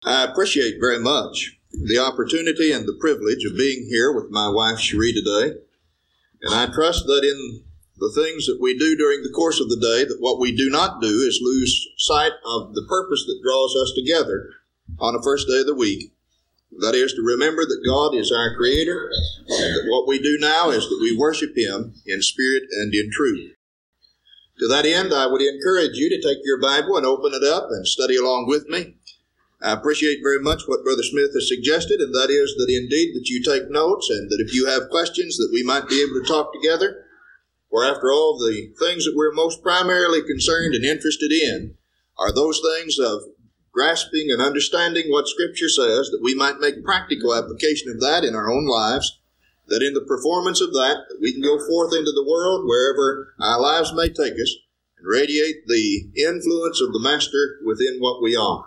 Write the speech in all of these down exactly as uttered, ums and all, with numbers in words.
I appreciate very much the opportunity and the privilege of being here with my wife Cherie today. And I trust that in the things that we do during the course of the day, that what we do not do is lose sight of the purpose that draws us together on the first day of the week. That is to remember that God is our Creator, and that what we do now is that we worship Him in spirit and in truth. To that end, I would encourage you to take your Bible and open it up and study along with me. I appreciate very much what Brother Smith has suggested, and that is that indeed that you take notes, and that if you have questions that we might be able to talk together. For after all, the things that we're most primarily concerned and interested in are those things of grasping and understanding what Scripture says, that we might make practical application of that in our own lives, that in the performance of that, that we can go forth into the world wherever our lives may take us and radiate the influence of the Master within what we are.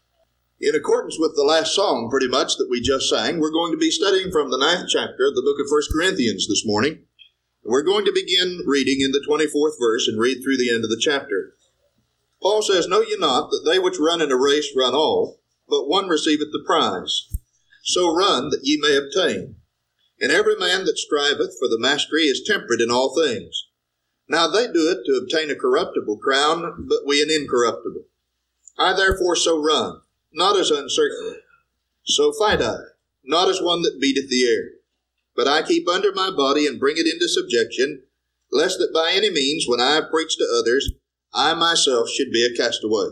In accordance with the last song, pretty much, that we just sang, we're going to be studying from the ninth chapter of the book of First Corinthians this morning. We're going to begin reading in the twenty-fourth verse and read through the end of the chapter. Paul says, "Know ye not that they which run in a race run all, but one receiveth the prize? So run that ye may obtain. And every man that striveth for the mastery is temperate in all things. Now they do it to obtain a corruptible crown, but we an incorruptible. I therefore so run, not as uncertain. So fight I, not as one that beateth the air. But I keep under my body and bring it into subjection, lest that by any means, when I preach to others, I myself should be a castaway."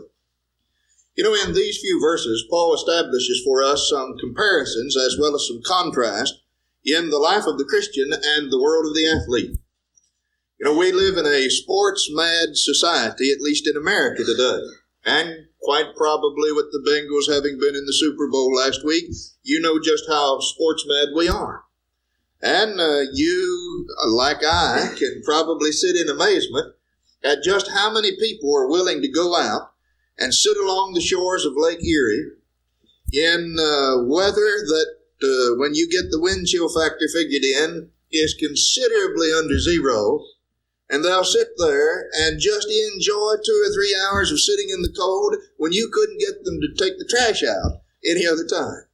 You know, in these few verses, Paul establishes for us some comparisons as well as some contrast in the life of the Christian and the world of the athlete. You know, we live in a sports-mad society, at least in America today. And quite probably with the Bengals having been in the Super Bowl last week, you know just how sports-mad we are. And uh, you, like I, can probably sit in amazement at just how many people are willing to go out and sit along the shores of Lake Erie in uh, weather that, uh, when you get the wind chill factor figured in, is considerably under zero. And they'll sit there and just enjoy two or three hours of sitting in the cold when you couldn't get them to take the trash out any other time.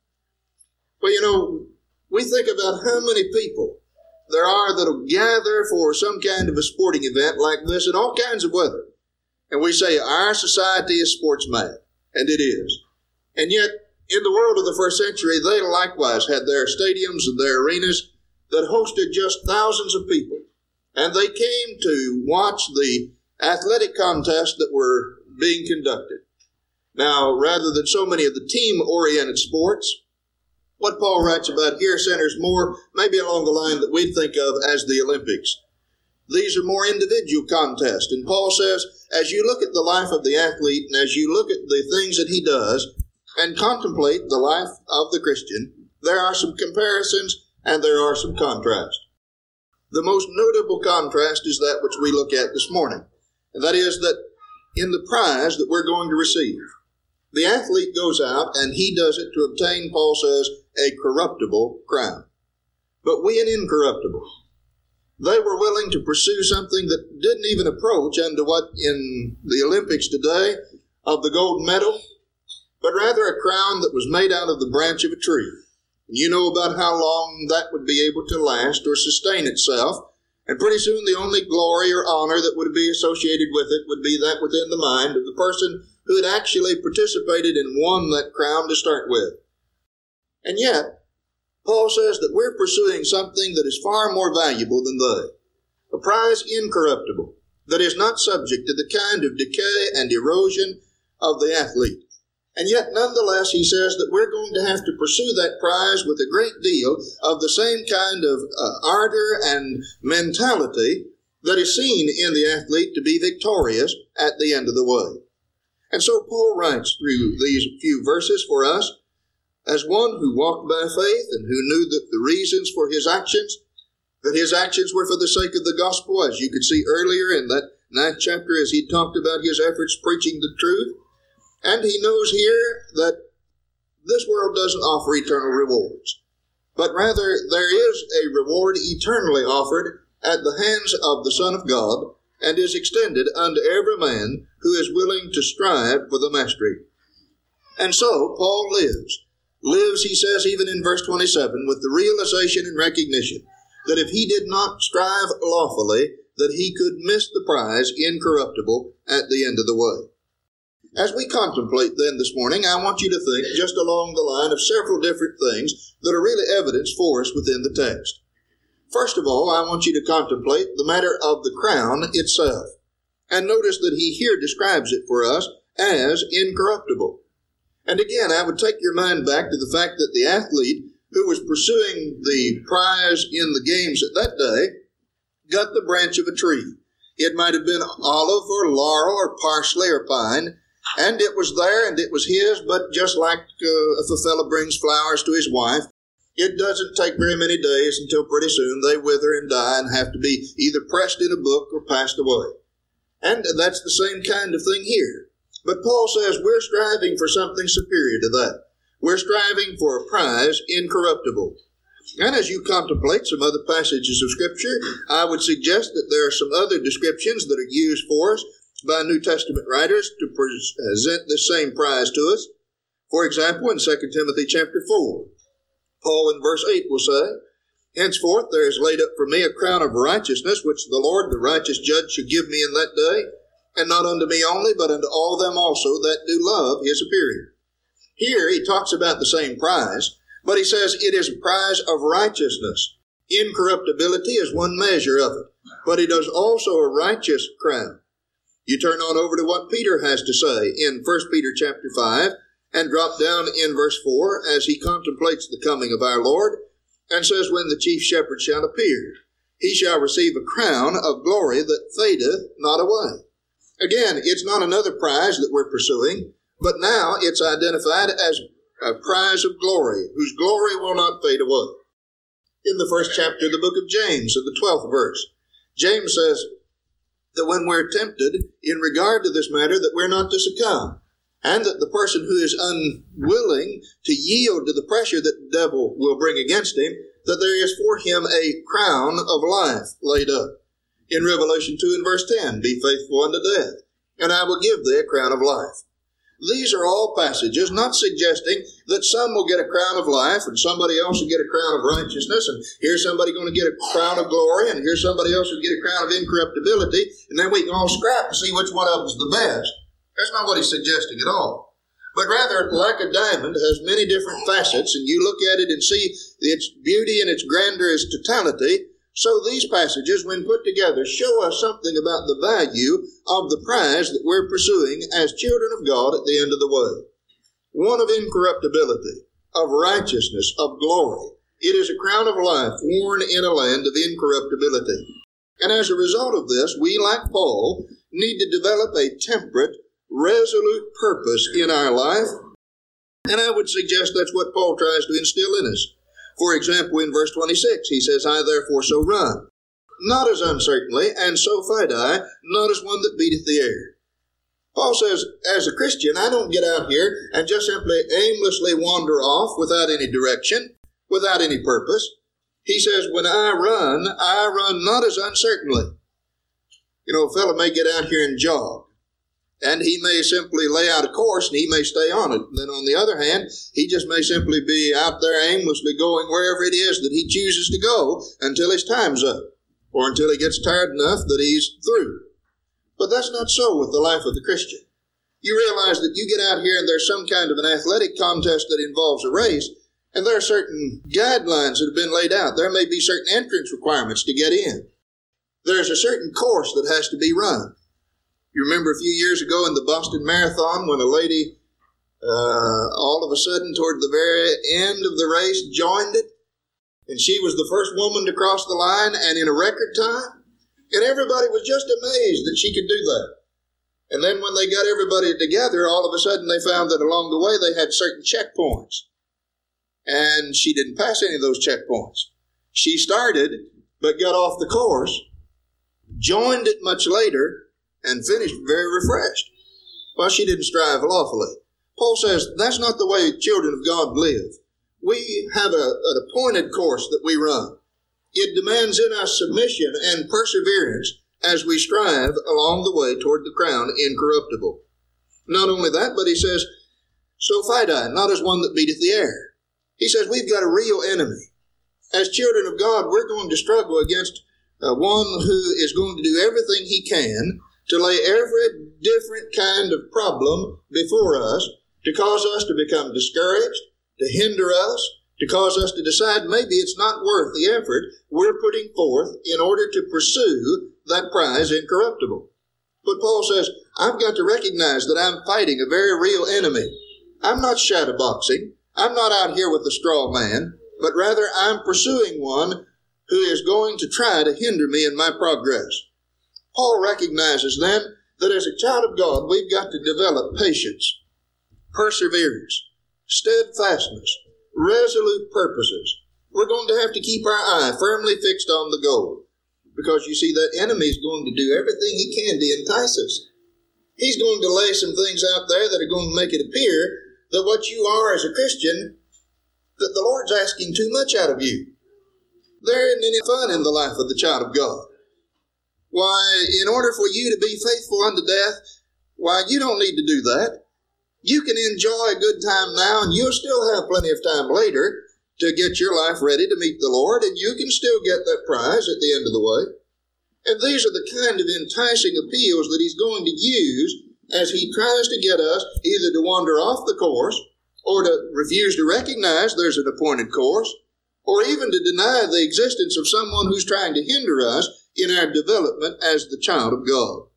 Well, you know, we think about how many people there are that'll gather for some kind of a sporting event like this in all kinds of weather. And we say our society is sports mad, and it is. And yet, in the world of the first century, they likewise had their stadiums and their arenas that hosted just thousands of people. And they came to watch the athletic contests that were being conducted. Now, rather than so many of the team-oriented sports, what Paul writes about here centers more maybe along the line that we think of as the Olympics. These are more individual contests. And Paul says, as you look at the life of the athlete and as you look at the things that he does and contemplate the life of the Christian, there are some comparisons and there are some contrasts. The most notable contrast is that which we look at this morning, and that is that in the prize that we're going to receive, the athlete goes out and he does it to obtain, Paul says, a corruptible crown. But we an incorruptible. They were willing to pursue something that didn't even approach unto what in the Olympics today of the gold medal, but rather a crown that was made out of the branch of a tree. And you know about how long that would be able to last or sustain itself, and pretty soon the only glory or honor that would be associated with it would be that within the mind of the person who had actually participated and won that crown to start with. And yet, Paul says that we're pursuing something that is far more valuable than they. A prize incorruptible, that is not subject to the kind of decay and erosion of the athlete. And yet, nonetheless, he says that we're going to have to pursue that prize with a great deal of the same kind of uh, ardor and mentality that is seen in the athlete to be victorious at the end of the way. And so Paul writes through these few verses for us as one who walked by faith and who knew that the reasons for his actions, that his actions were for the sake of the gospel, as you could see earlier in that ninth chapter as he talked about his efforts preaching the truth. And he knows here that this world doesn't offer eternal rewards, but rather there is a reward eternally offered at the hands of the Son of God and is extended unto every man who is willing to strive for the mastery. And so Paul lives. Lives, he says, even in verse twenty-seven, with the realization and recognition that if he did not strive lawfully, that he could miss the prize incorruptible at the end of the way. As we contemplate then this morning, I want you to think just along the line of several different things that are really evidence for us within the text. First of all, I want you to contemplate the matter of the crown itself. And notice that he here describes it for us as incorruptible. And again, I would take your mind back to the fact that the athlete who was pursuing the prize in the games at that day got the branch of a tree. It might have been olive or laurel or parsley or pine, and it was there and it was his, but just like uh, if a fellow brings flowers to his wife, it doesn't take very many days until pretty soon they wither and die and have to be either pressed in a book or passed away. And that's the same kind of thing here. But Paul says we're striving for something superior to that. We're striving for a prize incorruptible. And as you contemplate some other passages of Scripture, I would suggest that there are some other descriptions that are used for us by New Testament writers to present the same prize to us. For example, in Second Timothy chapter four, Paul in verse eight will say, "Henceforth there is laid up for me a crown of righteousness, which the Lord, the righteous judge, shall give me in that day, and not unto me only, but unto all them also that do love his appearing." Here he talks about the same prize, but he says it is a prize of righteousness. Incorruptibility is one measure of it, but it is also a righteous crown. You turn on over to what Peter has to say in First Peter chapter five, and drop down in verse four as he contemplates the coming of our Lord, and says, "When the chief shepherd shall appear, he shall receive a crown of glory that fadeth not away." Again, it's not another prize that we're pursuing, but now it's identified as a prize of glory, whose glory will not fade away. In the first chapter of the book of James, in the twelfth verse, James says that when we're tempted in regard to this matter, that we're not to succumb, and that the person who is unwilling to yield to the pressure that the devil will bring against him, that there is for him a crown of life laid up. In Revelation two and verse ten, "Be faithful unto death, and I will give thee a crown of life." These are all passages not suggesting that some will get a crown of life and somebody else will get a crown of righteousness, and here's somebody going to get a crown of glory, and here's somebody else will get a crown of incorruptibility, and then we can all scrap and see which one of them is the best. That's not what he's suggesting at all. But rather, like a diamond has many different facets, and you look at it and see its beauty and its grandeur, its totality, so these passages, when put together, show us something about the value of the prize that we're pursuing as children of God at the end of the way. One of incorruptibility, of righteousness, of glory. It is a crown of life worn in a land of incorruptibility. And as a result of this, we, like Paul, need to develop a temperate, resolute purpose in our life. And I would suggest that's what Paul tries to instill in us. For example, in verse twenty-six, he says, "I therefore so run, not as uncertainly, and so fight I, not as one that beateth the air." Paul says, as a Christian, I don't get out here and just simply aimlessly wander off without any direction, without any purpose. He says, when I run, I run not as uncertainly. You know, a fellow may get out here and jog, and he may simply lay out a course and he may stay on it. Then on the other hand, he just may simply be out there aimlessly going wherever it is that he chooses to go until his time's up, or until he gets tired enough that he's through. But that's not so with the life of the Christian. You realize that you get out here and there's some kind of an athletic contest that involves a race, and there are certain guidelines that have been laid out. There may be certain entrance requirements to get in. There's a certain course that has to be run. You remember a few years ago in the Boston Marathon when a lady, uh, all of a sudden toward the very end of the race, joined it. And she was the first woman to cross the line and in a record time. And everybody was just amazed that she could do that. And then when they got everybody together, all of a sudden they found that along the way they had certain checkpoints. And she didn't pass any of those checkpoints. She started, but got off the course, joined it much later, and finished very refreshed. Well, she didn't strive lawfully. Paul says that's not the way children of God live. We have a, an appointed course that we run. It demands in us submission and perseverance as we strive along the way toward the crown incorruptible. Not only that, but he says, So fight I, not as one that beateth the air. He says we've got a real enemy. As children of God, we're going to struggle against uh, one who is going to do everything he can to lay every different kind of problem before us, to cause us to become discouraged, to hinder us, to cause us to decide maybe it's not worth the effort we're putting forth in order to pursue that prize incorruptible. But Paul says, I've got to recognize that I'm fighting a very real enemy. I'm not shadowboxing. I'm not out here with a straw man, but rather I'm pursuing one who is going to try to hinder me in my progress. Paul recognizes then that as a child of God, we've got to develop patience, perseverance, steadfastness, resolute purposes. We're going to have to keep our eye firmly fixed on the goal, because you see that enemy is going to do everything he can to entice us. He's going to lay some things out there that are going to make it appear that what you are as a Christian, that the Lord's asking too much out of you. There isn't any fun in the life of the child of God. Why, in order for you to be faithful unto death, why, you don't need to do that. You can enjoy a good time now, and you'll still have plenty of time later to get your life ready to meet the Lord, and you can still get that prize at the end of the way. And these are the kind of enticing appeals that he's going to use as he tries to get us either to wander off the course, or to refuse to recognize there's an appointed course, or even to deny the existence of someone who's trying to hinder us in our development as the child of God.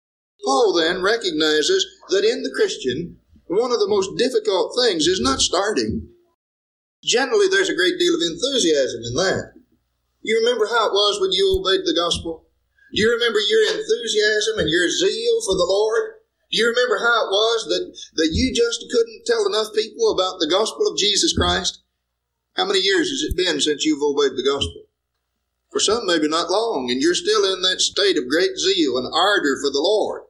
Paul then recognizes that in the Christian, one of the most difficult things is not starting. Generally, there's a great deal of enthusiasm in that. You remember how it was when you obeyed the gospel? Do you remember your enthusiasm and your zeal for the Lord? Do you remember how it was that, that you just couldn't tell enough people about the gospel of Jesus Christ? How many years has it been since you've obeyed the gospel? For some, maybe not long, and you're still in that state of great zeal and ardor for the Lord.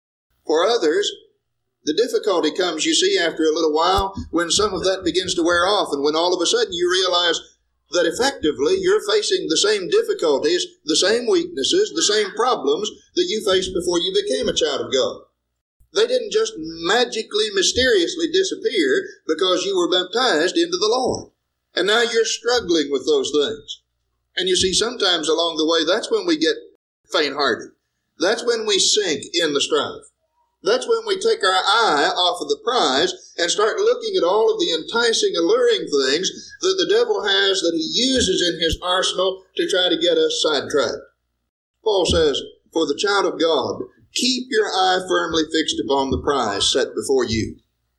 For others, the difficulty comes, you see, after a little while, when some of that begins to wear off, and when all of a sudden you realize that effectively you're facing the same difficulties, the same weaknesses, the same problems that you faced before you became a child of God. They didn't just magically, mysteriously disappear because you were baptized into the Lord. And now you're struggling with those things. And you see, sometimes along the way, that's when we get faint-hearted. That's when we sink in the strife. That's when we take our eye off of the prize and start looking at all of the enticing, alluring things that the devil has that he uses in his arsenal to try to get us sidetracked. Paul says, for the child of God, keep your eye firmly fixed upon the prize set before you.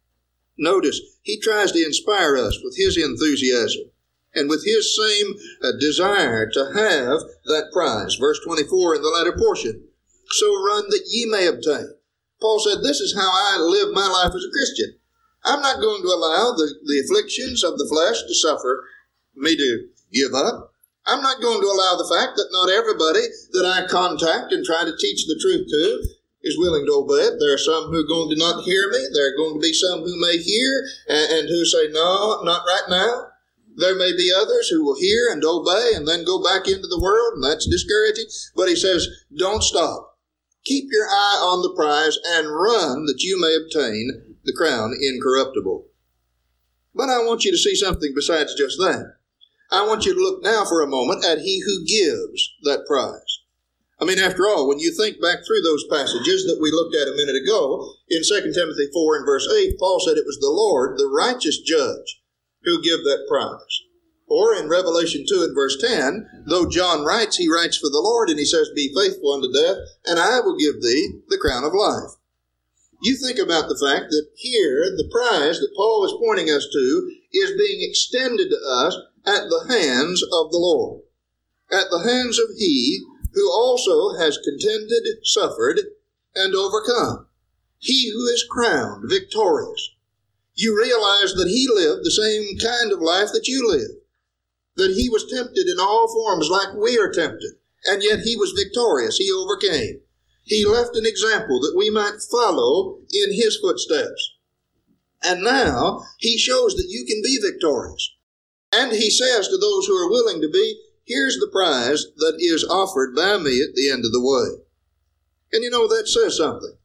Notice, he tries to inspire us with his enthusiasm and with his same uh, desire to have that prize. Verse twenty-four in the latter portion, so run that ye may obtain. Paul said, this is how I live my life as a Christian. I'm not going to allow the, the afflictions of the flesh to suffer me to give up. I'm not going to allow the fact that not everybody that I contact and try to teach the truth to is willing to obey it. There are some who are going to not hear me. There are going to be some who may hear and, and who say, no, not right now. There may be others who will hear and obey and then go back into the world, and that's discouraging. But he says, don't stop. Keep your eye on the prize and run that you may obtain the crown incorruptible. But I want you to see something besides just that. I want you to look now for a moment at he who gives that prize. I mean, after all, when you think back through those passages that we looked at a minute ago, in Second Timothy four and verse eight, Paul said it was the Lord, the righteous judge, who give that prize. Or in Revelation two and verse ten, though John writes, he writes for the Lord, and he says, be faithful unto death, and I will give thee the crown of life. You think about the fact that here, the prize that Paul is pointing us to is being extended to us at the hands of the Lord, at the hands of he who also has contended, suffered, and overcome. He who is crowned victorious. You realize that he lived the same kind of life that you live. That he was tempted in all forms like we are tempted, and yet he was victorious. He overcame. He left an example that we might follow in his footsteps. And now he shows that you can be victorious. And he says to those who are willing to be, here's the prize that is offered by me at the end of the way. And you know, that says something.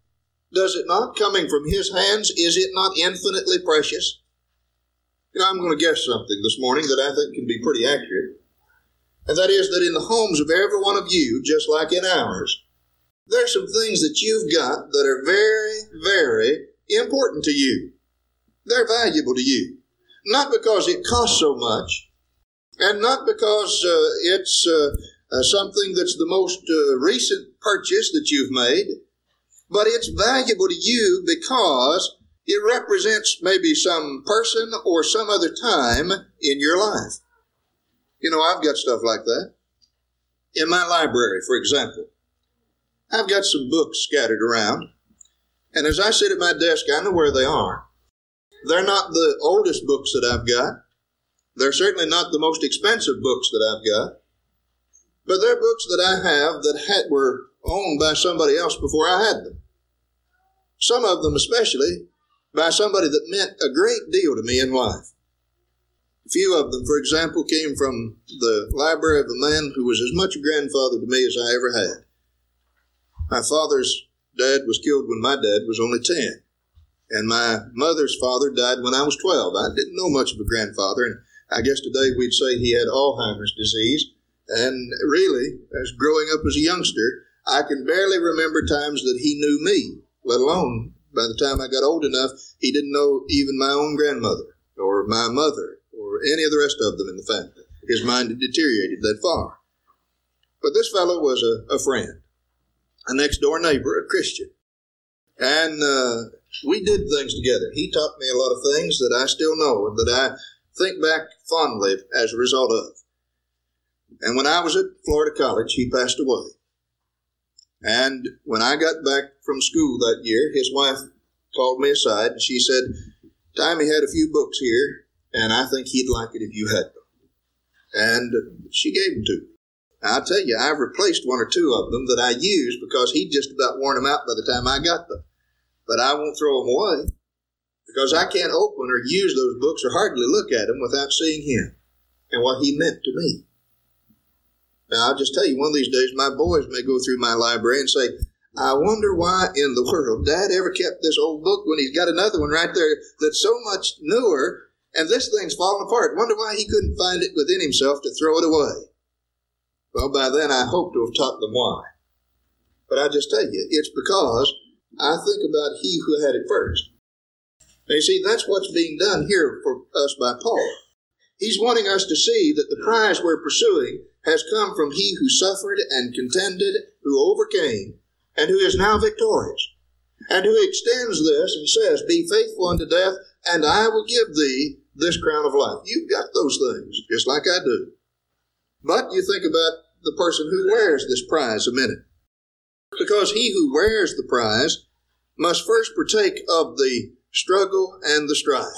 Does it not? Coming from His hands, is it not infinitely precious? You know, I'm going to guess something this morning that I think can be pretty accurate. And that is that in the homes of every one of you, just like in ours, there are some things that you've got that are very, very important to you. They're valuable to you. Not because it costs so much, and not because uh, it's uh, uh, something that's the most uh, recent purchase that you've made, but it's valuable to you because it represents maybe some person or some other time in your life. You know, I've got stuff like that. In my library, for example, I've got some books scattered around, and as I sit at my desk, I know where they are. They're not the oldest books that I've got. They're certainly not the most expensive books that I've got. But they're books that I have that had, were owned by somebody else before I had them. Some of them especially by somebody that meant a great deal to me in life. A few of them, for example, came from the library of a man who was as much a grandfather to me as I ever had. My father's dad was killed when my dad was only ten. And my mother's father died when I was twelve. I didn't know much of a grandfather, and I guess today we'd say he had Alzheimer's disease. And really, as growing up as a youngster, I can barely remember times that he knew me, let alone by the time I got old enough, he didn't know even my own grandmother or my mother or any of the rest of them in the family. His mind had deteriorated that far. But this fellow was a, a friend, a next-door neighbor, a Christian. And uh, we did things together. He taught me a lot of things that I still know and that I think back fondly as a result of. And when I was at Florida College, he passed away. And when I got back from school that year, his wife called me aside and she said, "Tommy had a few books here, and I think he'd like it if you had them." And she gave them to me. I'll tell you, I've replaced one or two of them that I used because he'd just about worn them out by the time I got them. But I won't throw them away because I can't open or use those books or hardly look at them without seeing him and what he meant to me. Now, I'll just tell you, one of these days, my boys may go through my library and say, "I wonder why in the world Dad ever kept this old book when he's got another one right there that's so much newer, and this thing's falling apart. Wonder why he couldn't find it within himself to throw it away." Well, by then, I hope to have taught them why. But I just tell you, it's because I think about he who had it first. Now, you see, that's what's being done here for us by Paul. He's wanting us to see that the prize we're pursuing has come from he who suffered and contended, who overcame, and who is now victorious, and who extends this and says, "Be faithful unto death, and I will give thee this crown of life." You've got those things, just like I do. But you think about the person who wears this prize a minute. Because he who wears the prize must first partake of the struggle and the strife.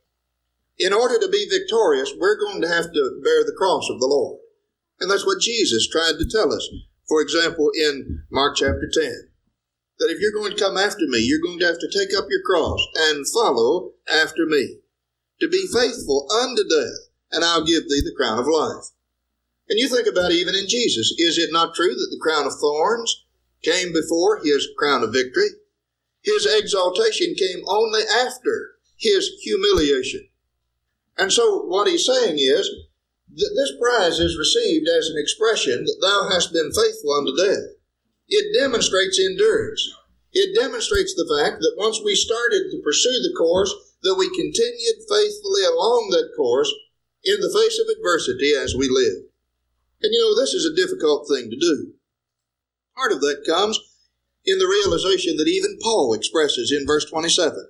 In order to be victorious, we're going to have to bear the cross of the Lord. And that's what Jesus tried to tell us. For example, in Mark chapter ten, that if you're going to come after me, you're going to have to take up your cross and follow after me. To be faithful unto death, and I'll give thee the crown of life. And you think about even in Jesus, is it not true that the crown of thorns came before his crown of victory? His exaltation came only after his humiliation. And so what he's saying is that this prize is received as an expression that thou hast been faithful unto death. It demonstrates endurance. It demonstrates the fact that once we started to pursue the course, that we continued faithfully along that course in the face of adversity as we lived. And you know, this is a difficult thing to do. Part of that comes in the realization that even Paul expresses in verse twenty-seven.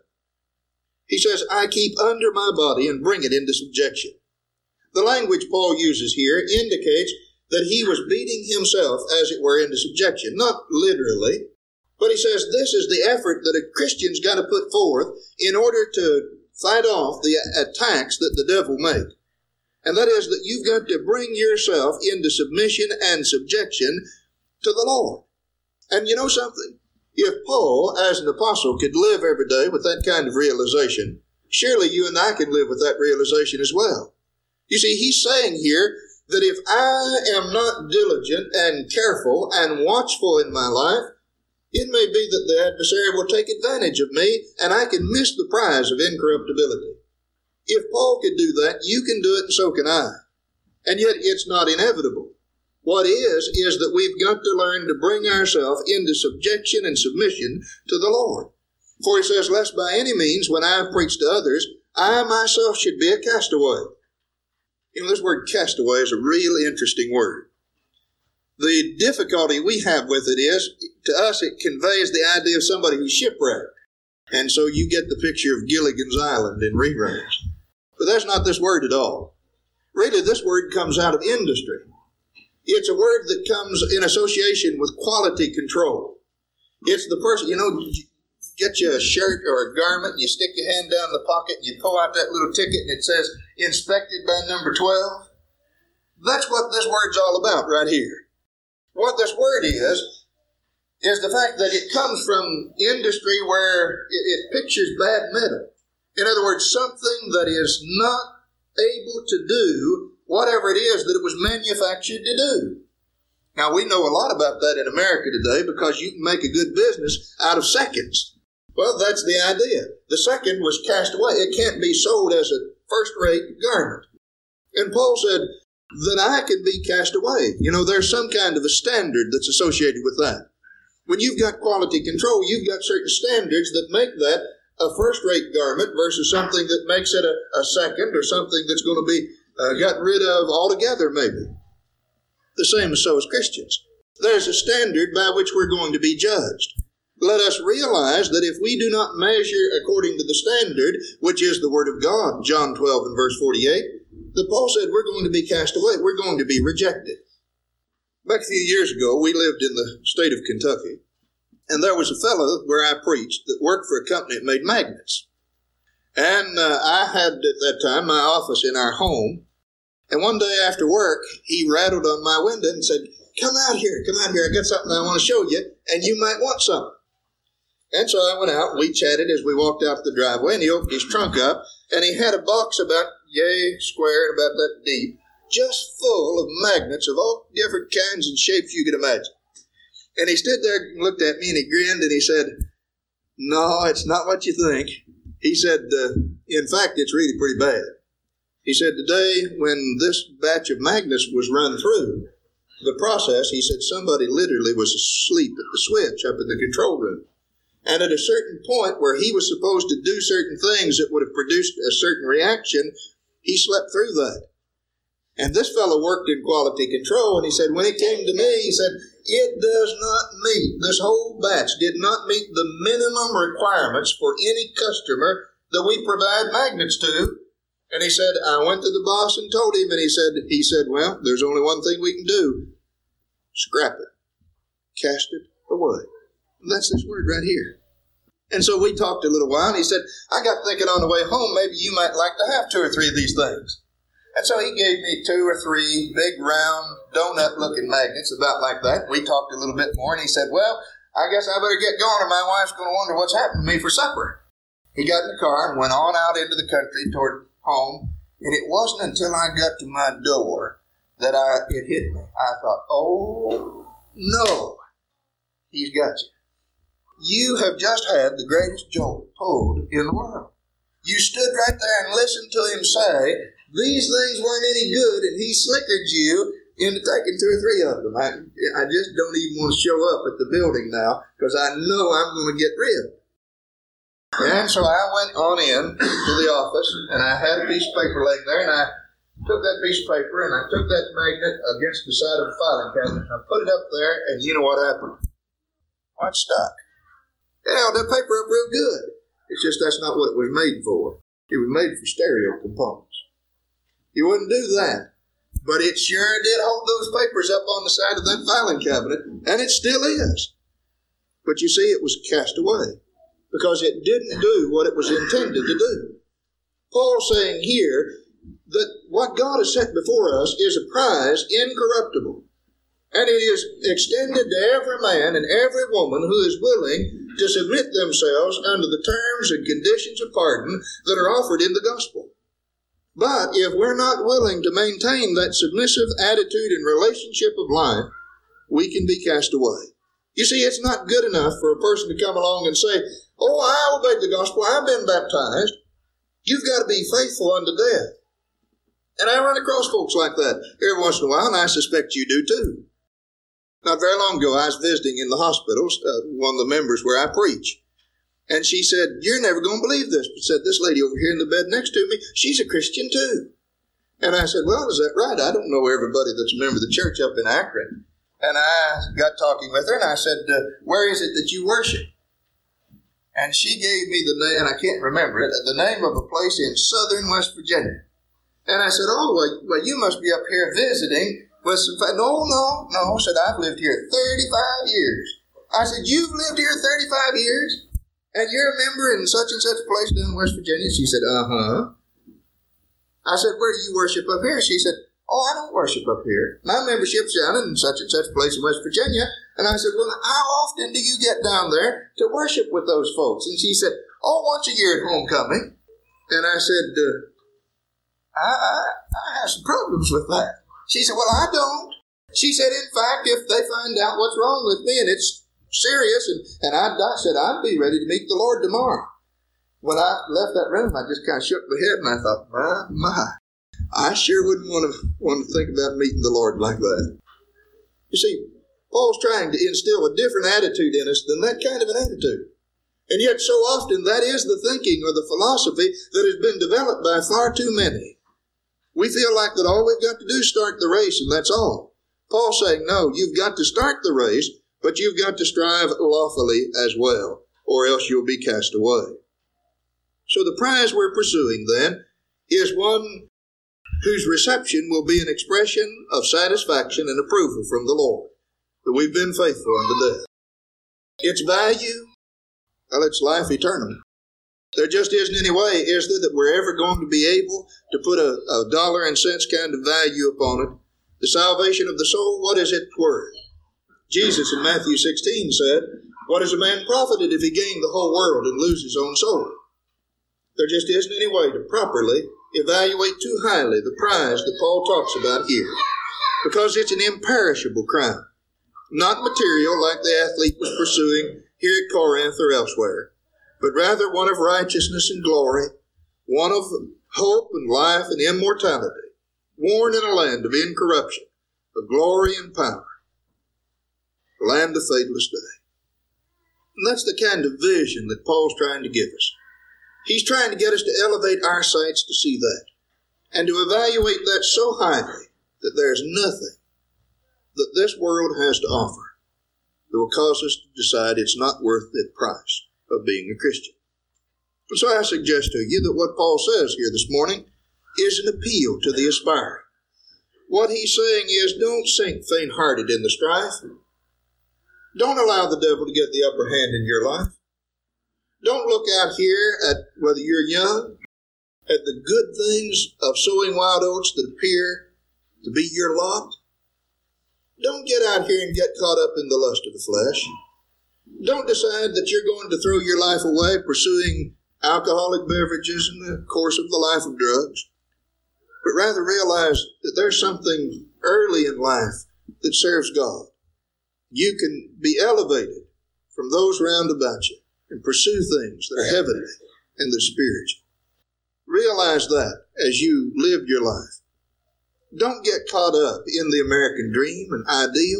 He says, "I keep under my body and bring it into subjection." The language Paul uses here indicates that he was beating himself, as it were, into subjection. Not literally, but he says this is the effort that a Christian's got to put forth in order to fight off the attacks that the devil makes. And that is that you've got to bring yourself into submission and subjection to the Lord. And you know something? If Paul, as an apostle, could live every day with that kind of realization, surely you and I can live with that realization as well. You see, he's saying here that if I am not diligent and careful and watchful in my life, It may be that the adversary will take advantage of me, and I can miss the prize of incorruptibility. If Paul could do that, you can do it, and so can I. And yet it's not inevitable. What is, is that we've got to learn to bring ourselves into subjection and submission to the Lord. For he says, lest by any means, when I have preached to others, I myself should be a castaway. You know, this word castaway is a real interesting word. The difficulty we have with it is, to us, it conveys the idea of somebody who's shipwrecked. And so you get the picture of Gilligan's Island in reruns. But that's not this word at all. Really, this word comes out of industry. It's a word that comes in association with quality control. It's the person, you know, you get you a shirt or a garment, and you stick your hand down the pocket, and you pull out that little ticket, and it says, inspected by number twelve. That's what this word's all about right here. What this word is, is the fact that it comes from industry where it, it pictures bad metal. In other words, something that is not able to do whatever it is that it was manufactured to do. Now, we know a lot about that in America today because you can make a good business out of seconds. Well, that's the idea. The second was cast away. It can't be sold as a first-rate garment. And Paul said that I can be cast away. You know, there's some kind of a standard that's associated with that. When you've got quality control, you've got certain standards that make that a first-rate garment versus something that makes it a, a second or something that's going to be uh, gotten rid of altogether, maybe. The same as so as Christians. There's a standard by which we're going to be judged. Let us realize that if we do not measure according to the standard, which is the Word of God, John twelve and verse forty-eight, that Paul said we're going to be cast away. We're going to be rejected. Back a few years ago, we lived in the state of Kentucky, and there was a fellow where I preached that worked for a company that made magnets. And uh, I had at that time my office in our home, and one day after work, he rattled on my window and said, come out here, come out here, I got something I want to show you, and you might want something. And so I went out, and we chatted as we walked out the driveway, and he opened his trunk up, and he had a box about yay square and about that deep, just full of magnets of all different kinds and shapes you could imagine. And he stood there and looked at me, and he grinned, and he said, no, it's not what you think. He said, uh, in fact, it's really pretty bad. He said, today, when this batch of magnets was run through the process, he said, somebody literally was asleep at the switch up in the control room. And at a certain point where he was supposed to do certain things that would have produced a certain reaction, he slept through that. And this fellow worked in quality control, and he said, when it came to me, he said, it does not meet, this whole batch did not meet the minimum requirements for any customer that we provide magnets to. And he said, I went to the boss and told him, and he said, he said, well, there's only one thing we can do. Scrap it. Cast it away. And that's this word right here. And so we talked a little while, and he said, I got thinking on the way home, maybe you might like to have two or three of these things. And so he gave me two or three big, round, donut-looking magnets, about like that. We talked a little bit more, and he said, well, I guess I better get going, or my wife's going to wonder what's happened to me for supper. He got in the car and went on out into the country toward home, and it wasn't until I got to my door that I it hit me. I thought, oh, no, he's got you. You have just had the greatest jolt pulled in the world. You stood right there and listened to him say, these things weren't any good, and he slickered you into taking two or three of them. I, I just don't even want to show up at the building now because I know I'm going to get rid. And so I went on in to the office, and I had a piece of paper laying there, and I took that piece of paper, and I took that magnet against the side of the filing cabinet, and I put it up there, and you know what happened? Well, it stuck. It held that paper up real good. It's just that's not what it was made for. It was made for stereo components. You wouldn't do that. But it sure did hold those papers up on the side of that filing cabinet, and it still is. But you see, it was cast away because it didn't do what it was intended to do. Paul's saying here that what God has set before us is a prize incorruptible, and it is extended to every man and every woman who is willing to submit themselves under the terms and conditions of pardon that are offered in the gospel. But if we're not willing to maintain that submissive attitude and relationship of life, we can be cast away. You see, it's not good enough for a person to come along and say, oh, I obeyed the gospel, I've been baptized. You've got to be faithful unto death. And I run across folks like that every once in a while, and I suspect you do too. Not very long ago, I was visiting in the hospital, uh, one of the members where I preach. And she said, you're never going to believe this, but said, this lady over here in the bed next to me, she's a Christian too. And I said, well, is that right? I don't know everybody that's a member of the church up in Akron. And I got talking with her, and I said, uh, where is it that you worship? And she gave me the name, and I can't remember it, the name of a place in southern West Virginia. And I said, oh, well, well you must be up here visiting with some... Fa-. No, no, no. I said, I've lived here thirty-five years. I said, you've lived here thirty-five years? And you're a member in such and such a place down in West Virginia? She said, uh-huh. I said, where do you worship up here? She said, oh, I don't worship up here. My membership's down in such and such a place in West Virginia. And I said, well, how often do you get down there to worship with those folks? And she said, oh, once a year at homecoming. And I said, uh, I, I, I have some problems with that. She said, well, I don't. She said, in fact, if they find out what's wrong with me and it's serious, and, and I, I said, I'd be ready to meet the Lord tomorrow. When I left that room, I just kind of shook my head and I thought, my, my, I sure wouldn't want to want to think about meeting the Lord like that. You see, Paul's trying to instill a different attitude in us than that kind of an attitude. And yet so often that is the thinking or the philosophy that has been developed by far too many. We feel like that all we've got to do is start the race and that's all. Paul's saying, no, you've got to start the race, but you've got to strive lawfully as well, or else you'll be cast away. So the prize we're pursuing then is one whose reception will be an expression of satisfaction and approval from the Lord, that we've been faithful unto death. Its value, well, it's life eternal. There just isn't any way, is there, that we're ever going to be able to put a, a dollar and cents kind of value upon it. The salvation of the soul, what is it worth? Jesus in Matthew sixteen said, what is a man profited if he gain the whole world and lose his own soul? There just isn't any way to properly evaluate too highly the prize that Paul talks about here, because it's an imperishable crown, not material like the athlete was pursuing here at Corinth or elsewhere, but rather one of righteousness and glory, one of hope and life and immortality, worn in a land of incorruption, of glory and power, the land of fadeless day. And that's the kind of vision that Paul's trying to give us. He's trying to get us to elevate our sights to see that, and to evaluate that so highly that there's nothing that this world has to offer that will cause us to decide it's not worth the price of being a Christian. And so I suggest to you that what Paul says here this morning is an appeal to the aspiring. What he's saying is, don't sink faint-hearted in the strife. Don't allow the devil to get the upper hand in your life. Don't look out here at, whether you're young, at the good things of sowing wild oats that appear to be your lot. Don't get out here and get caught up in the lust of the flesh. Don't decide that you're going to throw your life away pursuing alcoholic beverages in the course of the life of drugs, but rather realize that there's something early in life that serves God. You can be elevated from those round about you and pursue things that are heavenly and that are spiritual. Realize that as you live your life. Don't get caught up in the American dream and ideal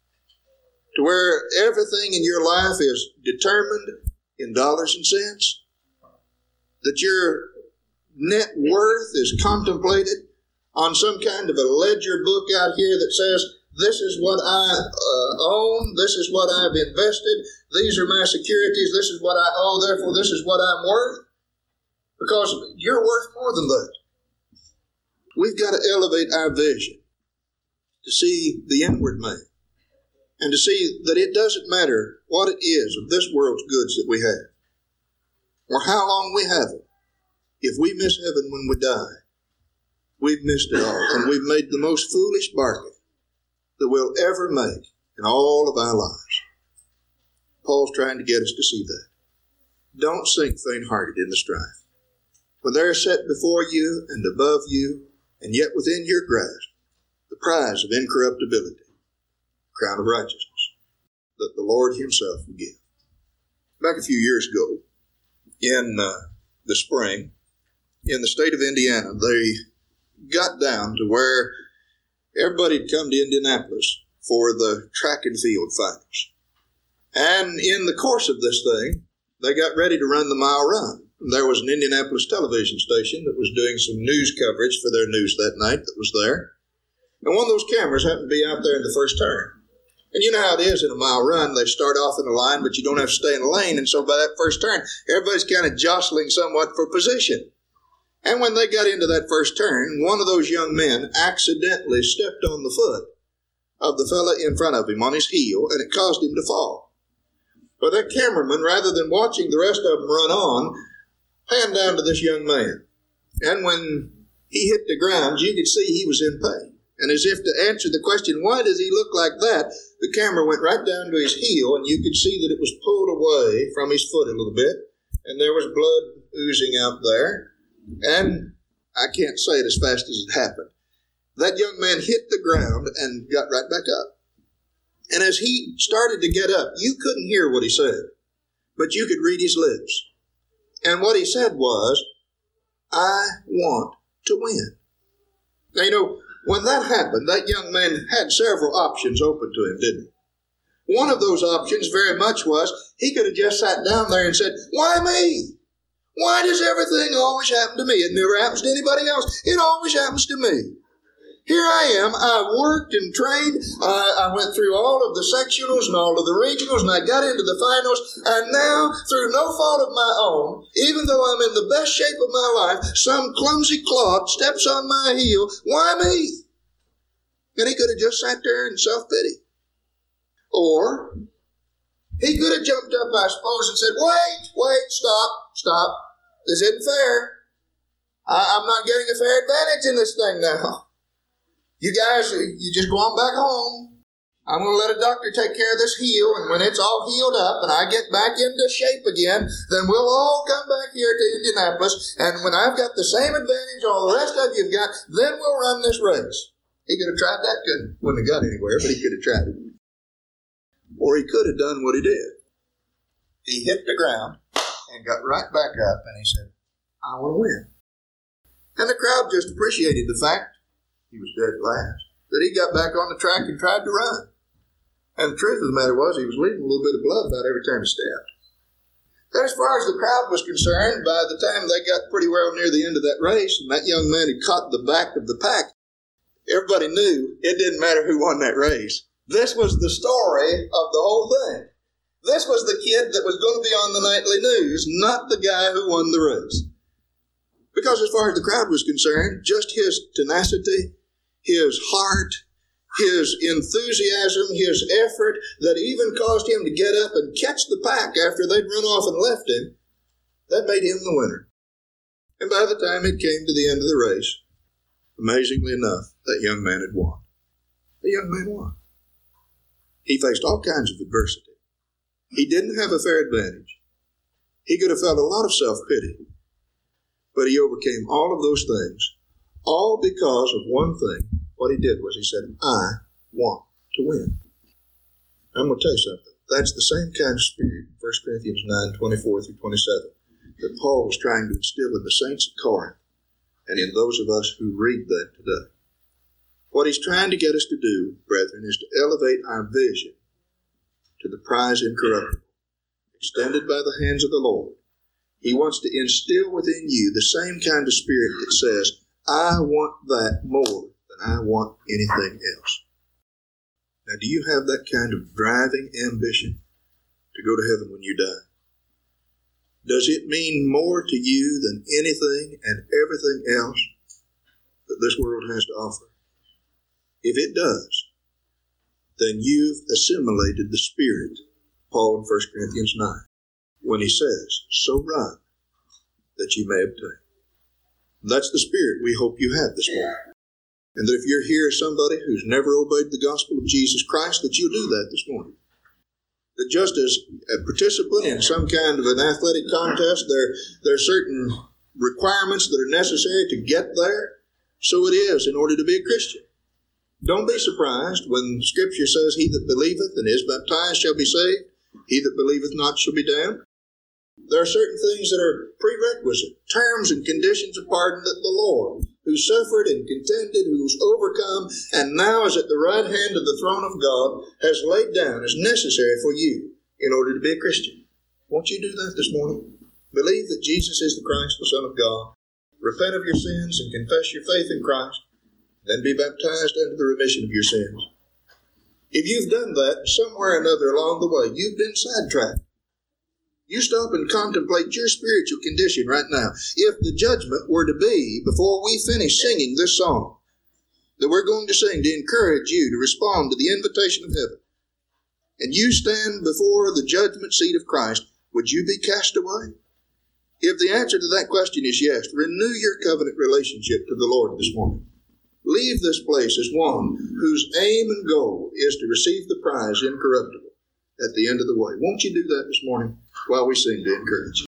to where everything in your life is determined in dollars and cents, that your net worth is contemplated on some kind of a ledger book out here that says, this is what I uh, own, this is what I've invested, these are my securities, this is what I owe, therefore this is what I'm worth. Because you're worth more than that. We've got to elevate our vision to see the inward man and to see that it doesn't matter what it is of this world's goods that we have or how long we have it. If we miss heaven when we die, we've missed it all, and we've made the most foolish bargain that we'll ever make in all of our lives. Paul's trying to get us to see that. Don't sink faint-hearted in the strife. When there is set before you and above you, and yet within your grasp, the prize of incorruptibility, crown of righteousness. that the Lord himself will give. Back a few years ago, in uh, the spring, in the state of Indiana, they got down to where everybody had come to Indianapolis for the track and field finals. And in the course of this thing, they got ready to run the mile run. There was an Indianapolis television station that was doing some news coverage for their news that night that was there. And one of those cameras happened to be out there in the first turn. And you know how it is in a mile run. They start off in a line, but you don't have to stay in a lane. And so by that first turn, everybody's kind of jostling somewhat for position. And when they got into that first turn, one of those young men accidentally stepped on the foot of the fella in front of him on his heel, and it caused him to fall. But that cameraman, rather than watching the rest of them run on, panned down to this young man. And when he hit the ground, you could see he was in pain. And as if to answer the question, why does he look like that, the camera went right down to his heel, and you could see that it was pulled away from his foot a little bit, and there was blood oozing out there. And I can't say it as fast as it happened. That young man hit the ground and got right back up. And as he started to get up, you couldn't hear what he said, but you could read his lips. And what he said was, I want to win. Now, you know, when that happened, that young man had several options open to him, didn't he? One of those options very much was, he could have just sat down there and said, why me? Why does everything always happen to me? It never happens to anybody else. It always happens to me. Here I am. I worked and trained. I, I went through all of the sectionals and all of the regionals, and I got into the finals. And now, through no fault of my own, even though I'm in the best shape of my life, some clumsy clod steps on my heel. Why me? And he could have just sat there in self-pity. Or he could have jumped up, I suppose, and said, wait, wait, stop, stop. This isn't fair. I, I'm not getting a fair advantage in this thing now. You guys, you just go on back home. I'm going to let a doctor take care of this heel, and when it's all healed up and I get back into shape again, then we'll all come back here to Indianapolis, and when I've got the same advantage all the rest of you've got, then we'll run this race. He could have tried that. Couldn't, wouldn't have got anywhere, but he could have tried it. Or he could have done what he did. He hit the ground and got right back up, and he said, I want to win. And the crowd just appreciated the fact, he was dead at last, that he got back on the track and tried to run. And the truth of the matter was, he was leaving a little bit of blood about every time he stepped. And as far as the crowd was concerned, by the time they got pretty well near the end of that race, and that young man had caught the back of the pack, everybody knew it didn't matter who won that race. This was the story of the whole thing. This was the kid that was going to be on the nightly news, not the guy who won the race. Because as far as the crowd was concerned, just his tenacity, his heart, his enthusiasm, his effort that even caused him to get up and catch the pack after they'd run off and left him, that made him the winner. And by the time it came to the end of the race, amazingly enough, that young man had won. The young man won. He faced all kinds of adversity. He didn't have a fair advantage. He could have felt a lot of self-pity. But he overcame all of those things, all because of one thing. What he did was he said, I want to win. I'm going to tell you something. That's the same kind of spirit in First Corinthians nine, twenty-four through twenty-seven that Paul was trying to instill in the saints at Corinth and in those of us who read that today. What he's trying to get us to do, brethren, is to elevate our vision to the prize incorruptible, extended by the hands of the Lord. He wants to instill within you the same kind of spirit that says, I want that more than I want anything else. Now, do you have that kind of driving ambition to go to heaven when you die? Does it mean more to you than anything and everything else that this world has to offer? If it does, then you've assimilated the spirit, Paul in First Corinthians nine, when he says, so run that you may obtain. That's the spirit we hope you have this morning. And that if you're here as somebody who's never obeyed the gospel of Jesus Christ, that you'll do that this morning. That just as a participant in some kind of an athletic contest, there, there are certain requirements that are necessary to get there, so it is in order to be a Christian. Don't be surprised when Scripture says, he that believeth and is baptized shall be saved. He that believeth not shall be damned. There are certain things that are prerequisite, terms and conditions of pardon that the Lord, who suffered and contended, who's overcome, and now is at the right hand of the throne of God, has laid down as necessary for you in order to be a Christian. Won't you do that this morning? Believe that Jesus is the Christ, the Son of God. Repent of your sins and confess your faith in Christ. Then be baptized unto the remission of your sins. If you've done that, somewhere or another along the way, you've been sidetracked. You stop and contemplate your spiritual condition right now. If the judgment were to be, before we finish singing this song, that we're going to sing to encourage you to respond to the invitation of heaven, and you stand before the judgment seat of Christ, would you be cast away? If the answer to that question is yes, renew your covenant relationship to the Lord this morning. Leave this place as one whose aim and goal is to receive the prize incorruptible at the end of the way. Won't you do that this morning while we sing to encourage you?